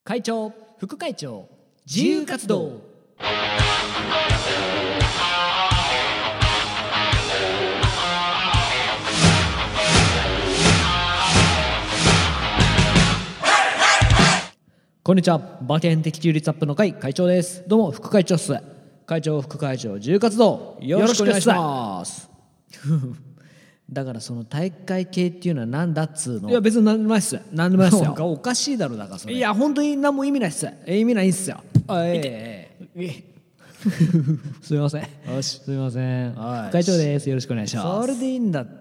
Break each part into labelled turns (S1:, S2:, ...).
S1: 会長、副会長、自由活動。こんにちは。馬券的中立アップの会会長です。どうも副会長っす。会長、副会長、自由活動よろしくお願いします。だからその大会系っていうのは何だっつうの。
S2: いや別に何でもないっす。何でもないっすよ。
S1: おかしいだろだからそれ。
S2: いや本当に何も意味ないっす。意味ないっすよ。
S1: すみません。
S2: よし、すみません。
S1: 副会長です。よろしくお願いします。
S2: それでいいんだって。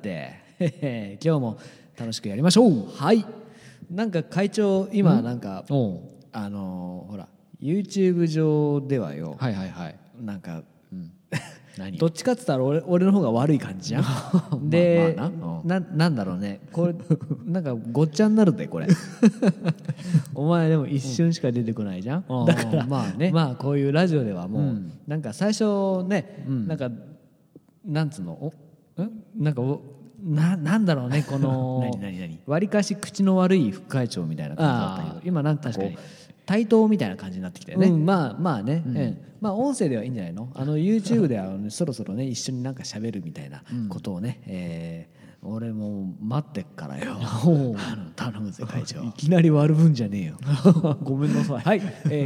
S2: 今日も楽しくやりましょう。
S1: はい。なんか会長今なんかほら YouTube 上ではよ。
S2: はいはいはい。
S1: なんか。
S2: 何
S1: どっちかって言ったら俺の方が悪い感じじゃん。で、なんだろうね、これなんかごっちゃになるでこれ。お前でも一瞬しか出てこないじゃん。だからまあね、まあこういうラジオではもうなんか最初ね、なんかなんつうの、なんかなんだろうね、このわりかし口の悪い副会長みたいな感じだったけど、今なんかこう対等みたいな感じになってきたよね。まあね、まあ音声ではいいんじゃないの。YouTube ではそろそろね一緒になんか喋るみたいなことをね、俺も待ってっからよ。頼むぜ会長。
S2: いきなり悪ぶんじゃねえよ。ごめんなさい。
S1: はい、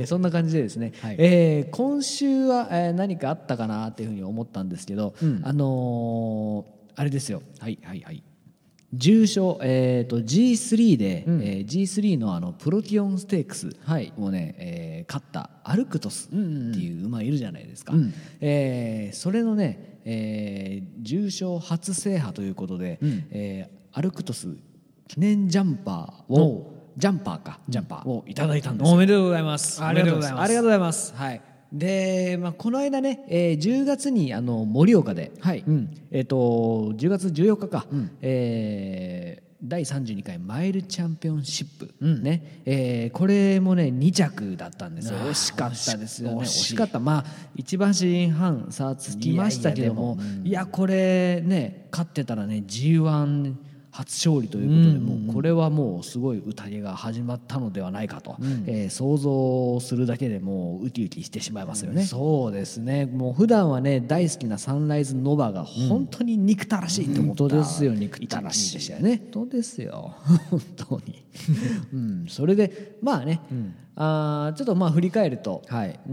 S1: そんな感じでですね、今週は何かあったかなっていうふうに思ったんですけど、あれですよ。重賞、G3 で、G3 のプロティオンステークスをね、勝ったアルクトスっていう馬いるじゃないですか。それのね、重賞初制覇ということで、アルクトス記念ジャンパーをいただいたんですよ。
S2: おめでとうございます。
S1: ありがとうございます。ありがとうございます。はい。で、この間ね、10月に盛岡で、10月14日か、第32回マイルチャンピオンシップ、これもね2着だったんですよ。惜しかったですよね。惜しかった。まあ1馬身半差つきましたけども、いやこれね勝ってたらね G1初勝利ということで、もうこれはもうすごい宴が始まったのではないかと、想像するだけでもうウキウキしてしまいますよね。そうですね。もう普段はね大好きなサンライズノバが本当に憎たらしいと思った、
S2: 本当ですよ、憎たらしい
S1: でしたよね。
S2: 本当ですよ
S1: 本当に。それでまあね、ちょっとまあ振り返ると、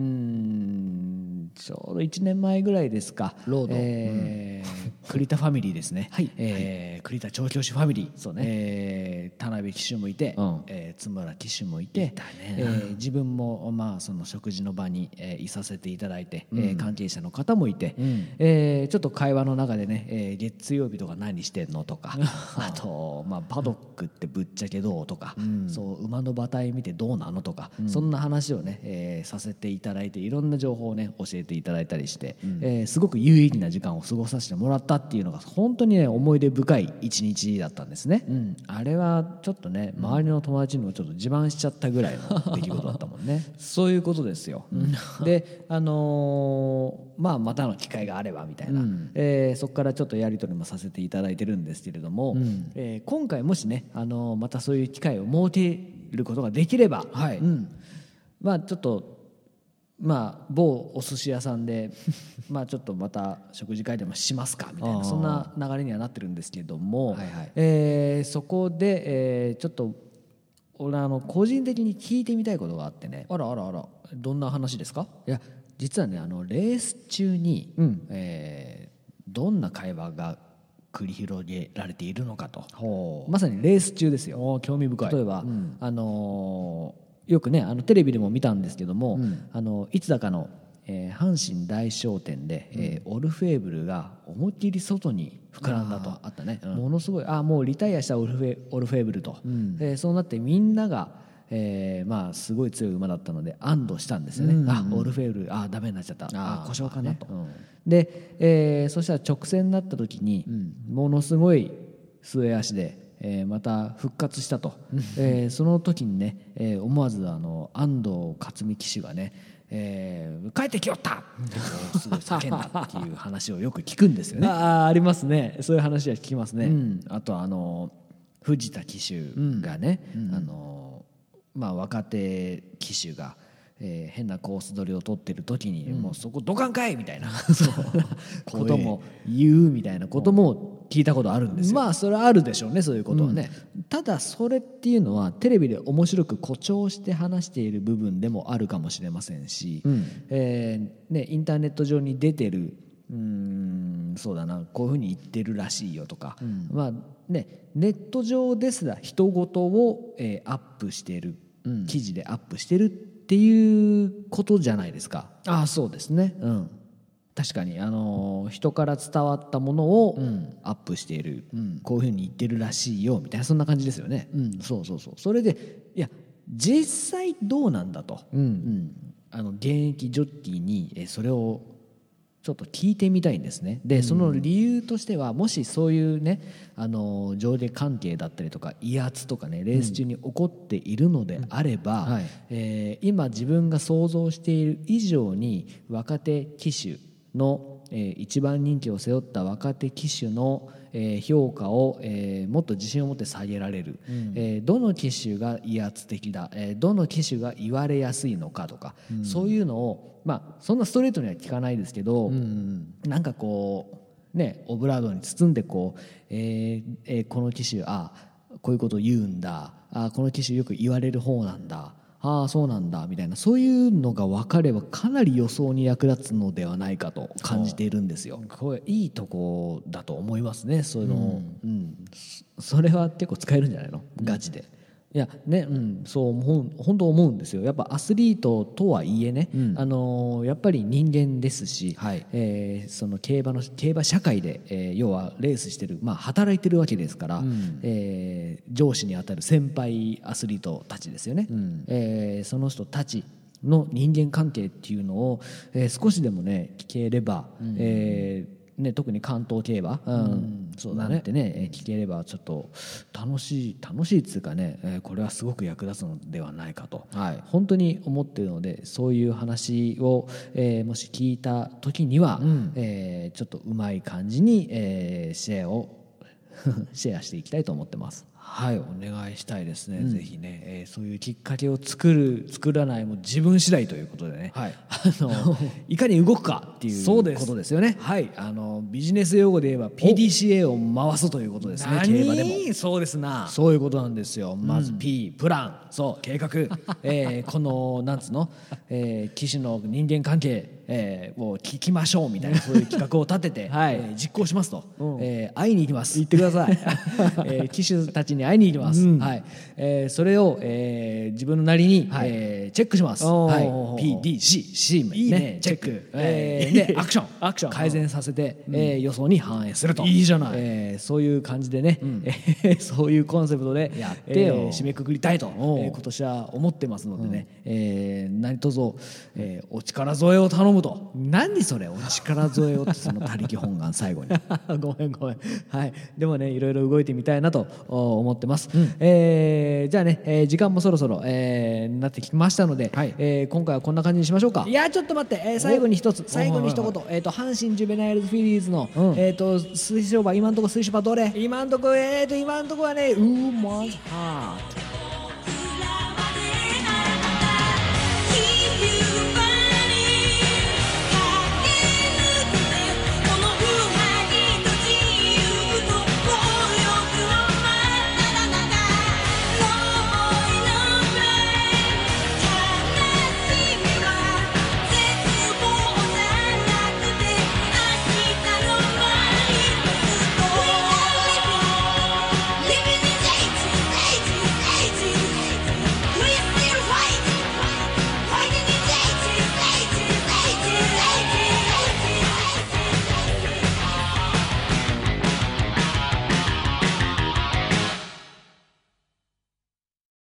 S1: ちょうど1年前ぐらいですか、
S2: ロード、
S1: 栗田ファミリーですね。栗田調教師ファミリー、そうね、田辺騎手もいて、津村騎手もいて、自分もまあその食事の場にいさせていただいて、関係者の方もいて、ちょっと会話の中でね、月曜日とか何してんのとか、あとまあパドックってぶっちゃけどうとか、そう馬の馬体見てどうなのとか、そんな話をね、させていただいて、いろんな情報をね教えていただいたりして、すごく有意義な時間を過ごさせてもらったっていうのが本当にね思い出深い一日だったんですね。あれはちょっとね周りの友達にもちょっと自慢しちゃったぐらいの出来事だったもんね。そういうことですよ。でまあまたの機会があればみたいな、そこからちょっとやり取りもさせていただいてるんですけれども、今回もしねまたそういう機会を設けることができれば、まあちょっとまあ某お寿司屋さんでまあちょっとまた食事会でもしますかみたいなそんな流れにはなってるんですけども、そこで、ちょっと俺個人的に聞いてみたいことがあってね。あらどんな話ですか？いや実はねレース中に、どんな会話が繰り広げられているのかと、まさにレース中ですよ。興味深い。例えば、よくねテレビでも見たんですけども、いつだかの、阪神大商店で、オルフェーブルが思いっきり外に膨らんだと。あったね。ものすごいもうリタイアしたオルフェーブルと、そうなってみんなが、まあすごい強い馬だったので安堵したんですよね。オルフェーブルダメになっちゃった、故障かなと。で、そしたら直線になった時に、ものすごい末足でまた復活したと、その時にね、思わず安藤克美騎手がね、帰ってきよったってすごい叫んだっていう話をよく聞くんですよね。ありますね。そういう話は聞きますね。あと藤田騎手がね、 若手騎手が変なコース取りを取ってる時に、もうそこドカンかいみたいなことも言うみたいなことも聞いたことあるんですよ。
S2: それはあるでしょうね、そういうことはね。
S1: ただそれっていうのはテレビで面白く誇張して話している部分でもあるかもしれませんし、インターネット上に出てるそうだな、こういうふうに言ってるらしいよとか、ネット上ですら人事を、アップしている、記事でアップしてるっていうことじゃないですか。
S2: そうですね、
S1: 確かに人から伝わったものをアップしている、こういうふうに言ってるらしいよみたいな、そんな感じですよね。そうそれでいや実際どうなんだと、現役ジョッキーにそれをちょっと聞いてみたいんですね。でその理由としては、もしそういうね上下関係だったりとか威圧とかね、レース中に起こっているのであれば、今自分が想像している以上に若手騎手の一番人気を背負った若手騎手の評価をもっと自信を持って下げられる、どの騎手が威圧的だ、どの騎手が言われやすいのかとか、そういうのをそんなストレートには聞かないですけど、なんかこうね、オブラードに包んでこう、この騎手こういうことを言うんだ、この騎手よく言われる方なんだ、そうなんだみたいな、そういうのが分かればかなり予想に役立つのではないかと感じているんですよ。
S2: これいいとこだと思いますね。そ
S1: れは結構使えるんじゃないの、ガチで。いやね、そう本当思うんですよ。やっぱアスリートとはいえね、やっぱり人間ですし、その競馬社会で、要はレースしてる、働いてるわけですから、上司にあたる先輩アスリートたちですよね、その人たちの人間関係っていうのを、少しでもね聞ければ、特に関東競馬、なんてね聞ければちょっと楽しいっていうかね、これはすごく役立つのではないかと、本当に思っているので、そういう話を、もし聞いた時には、ちょっとうまい感じに、シェアしていきたいと思ってます。
S2: お願いしたいですね、ぜひね、そういうきっかけを作らないも自分次第ということでね、いかに動くかっていうことですよね。ビジネス用語で言えば PDCA を回すということですね。競馬でも
S1: そうですな、
S2: そういうことなんですよ。まず P、プラン、計画、このなんつうの、騎手の人間関係を聞きましょうみたいな、そういう企画を立てて、実行しますと、会いに行きます。
S1: 言ってください。
S2: 騎手たちに会いに行きます。それを、自分のなりに、チェックします。PDC
S1: いいね、チェック、
S2: でアクション改善させて、予想に反映すると。
S1: いいじゃない。
S2: そういう感じでね、そういうコンセプトで
S1: やってよ、
S2: 締めくくりたいと、今年は思ってますのでね、何卒、お力添えを頼むと。
S1: 何それ、お力添えをって、その他力本願最後に
S2: ごめん、でもね、いろいろ動いてみたいなと思ってます。じゃあね、時間もそろそろ、なってきましたので、今回はこんな感じにしましょうか。
S1: いやちょっと待って、最後に一つ、最後に一言、阪神ジュベナイルズフィリーズの、推奨馬、今のところ推奨馬どれ？
S2: 今のところはね、ウーマンズハート。